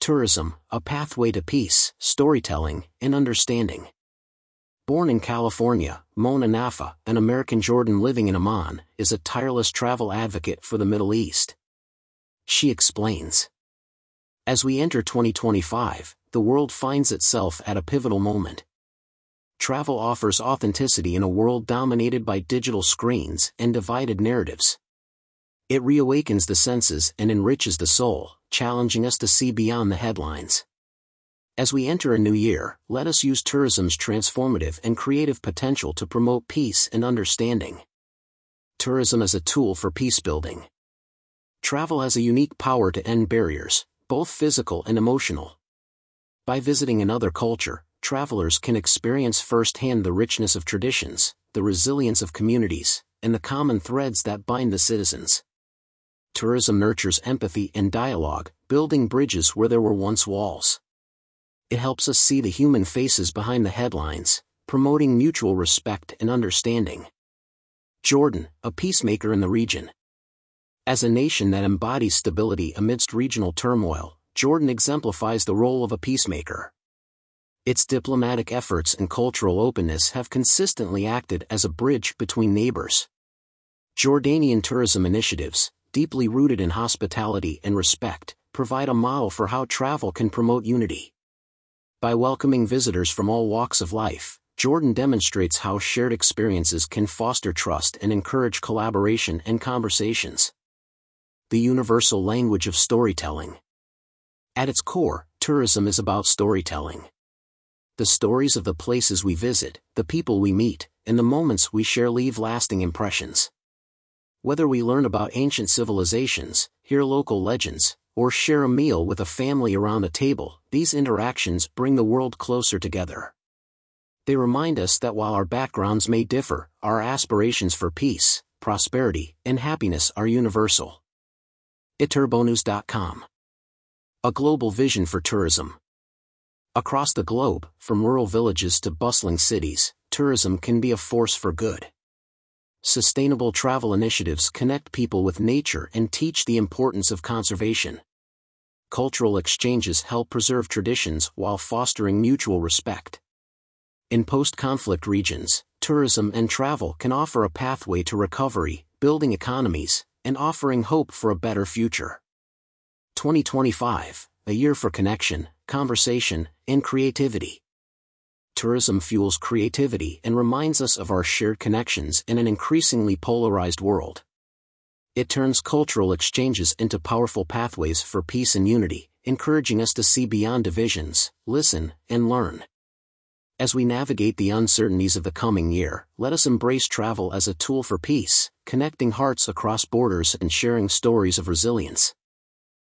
Tourism, a pathway to peace, storytelling, and understanding. Born in California, Mona Nafa, an American Jordan living in Amman, is a tireless travel advocate for the Middle East. She explains. As we enter 2025, the world finds itself at a pivotal moment. Travel offers authenticity in a world dominated by digital screens and divided narratives. It reawakens the senses and enriches the soul, challenging us to see beyond the headlines. As we enter a new year, let us use tourism's transformative and creative potential to promote peace and understanding. Tourism as a tool for peace-building. Travel has a unique power to end barriers, both physical and emotional. By visiting another culture, travelers can experience firsthand the richness of traditions, the resilience of communities, and the common threads that bind the citizens. Tourism nurtures empathy and dialogue, building bridges where there were once walls. It helps us see the human faces behind the headlines, promoting mutual respect and understanding. Jordan, a peacemaker in the region. As a nation that embodies stability amidst regional turmoil, Jordan exemplifies the role of a peacemaker. Its diplomatic efforts and cultural openness have consistently acted as a bridge between neighbors. Jordanian tourism initiatives, deeply rooted in hospitality and respect, provide a model for how travel can promote unity. By welcoming visitors from all walks of life, Jordan demonstrates how shared experiences can foster trust and encourage collaboration and conversations. The universal language of storytelling. At its core, tourism is about storytelling. The stories of the places we visit, the people we meet, and the moments we share leave lasting impressions. Whether we learn about ancient civilizations, hear local legends, or share a meal with a family around a table, these interactions bring the world closer together. They remind us that while our backgrounds may differ, our aspirations for peace, prosperity, and happiness are universal. iturbonews.com. A global vision for tourism. Across the globe, from rural villages to bustling cities, tourism can be a force for good. Sustainable travel initiatives connect people with nature and teach the importance of conservation. Cultural exchanges help preserve traditions while fostering mutual respect. In post-conflict regions, tourism and travel can offer a pathway to recovery, building economies, and offering hope for a better future. 2025, a year for connection, conversation, and creativity. Tourism fuels creativity and reminds us of our shared connections in an increasingly polarized world. It turns cultural exchanges into powerful pathways for peace and unity, encouraging us to see beyond divisions, listen, and learn. As we navigate the uncertainties of the coming year, let us embrace travel as a tool for peace, connecting hearts across borders and sharing stories of resilience.